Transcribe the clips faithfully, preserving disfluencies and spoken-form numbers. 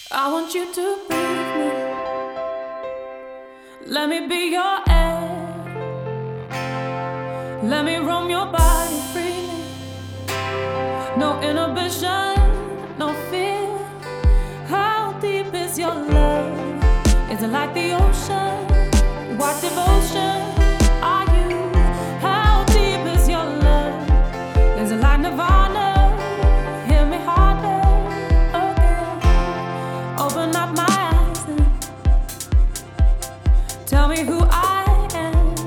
I want you to breathe me. Let me be your air. Let me roam your body freely. No inhibition, no fear. How deep is your love? Is it like the ocean? What devotion are you? How deep is your love? Is it like Nirvana? Hear me harder again. Open up my eyes and tell me who I am.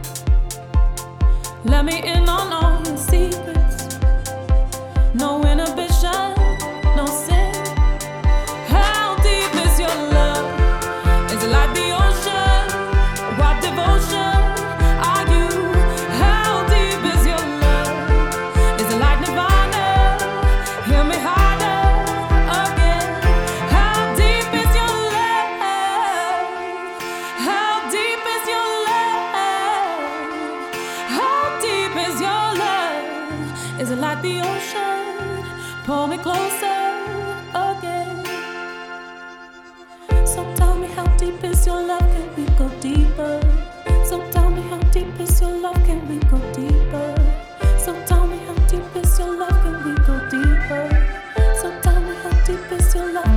Let me in on all your secrets. No inhibition, no sin. How deep is your love? Is it like the ocean? What devotion are you? How deep is your love? Is it like Nirvana? Hear me harder again. How deep is your love? How deep is your love? How deep is your love? Is it like the ocean? Pull me closer again. So tell me how deep is your love? Can we go deeper? So tell me how deep is your love? Can we go deeper? So tell me how deep is your love? Can we go deeper? So tell me how deep is your love?